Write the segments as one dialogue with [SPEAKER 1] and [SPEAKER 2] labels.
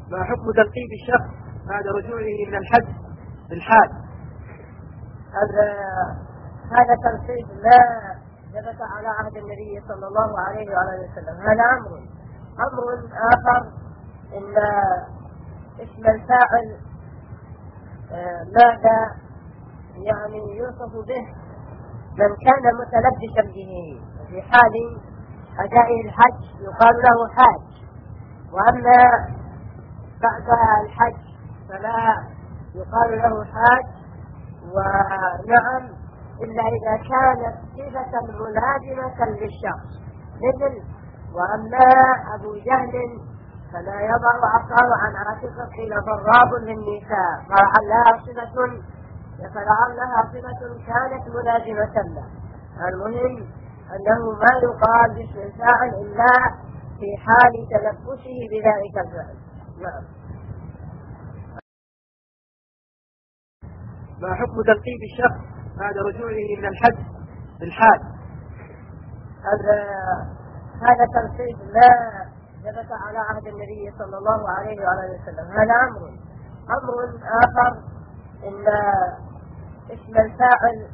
[SPEAKER 1] ما حكم تلقيب الشخص بعد رجوعه من الحج بالحال؟
[SPEAKER 2] هذا تلقيب لا ثبت على عهد النبي صلى الله عليه وآله وسلم. هذا أمر آخر، إن اسم الفاعل ماذا يعني يوصف به من كان متلبسا به. في حال أداء الحج يقال له حاج، وأما بعد الحج فلا يقال له حاج. ونعم إلا إذا كانت صفة ملازمة للشخص، مثل وأما أبو جهل فلا يضع عصاه عن عاتقه قيل ضراب للنساء، فلعلها صفة كانت ملازمة له. المهم أنه ما يقال باسم الفاعل إلا في حال تلبسه بذلك الفعل. نعم.
[SPEAKER 1] ما حكم تلقيب الشخص بعد رجوعه من الحج بالحال؟
[SPEAKER 2] هذا تلقيب لا ثبت على عهد النبي صلى الله عليه وآله وسلم. هذا أمر آخر، إن اسم الفاعل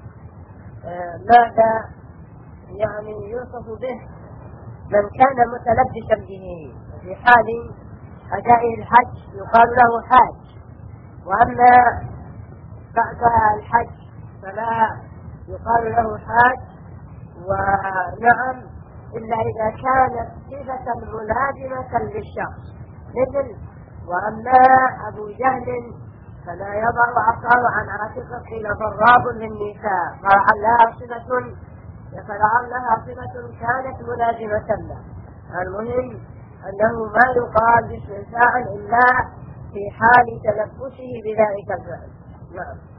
[SPEAKER 2] ماذا يعني يوصف به من كان متلبسا به. في حال أداء الحج يقال له حاج، وأما بعد الحج فلا يقال له حاج. ونعم إلا إذا كانت صفة ملازمة للشخص، مثل وأما أبو جهل فلا يضع عصاه عن عاتقه قيل ضراب للنساء، فلعلها صفة كانت ملازمة له. المهم أنه ما يقال باسم الفاعل إلا في حال تلبسه بذلك الفعل. نعم.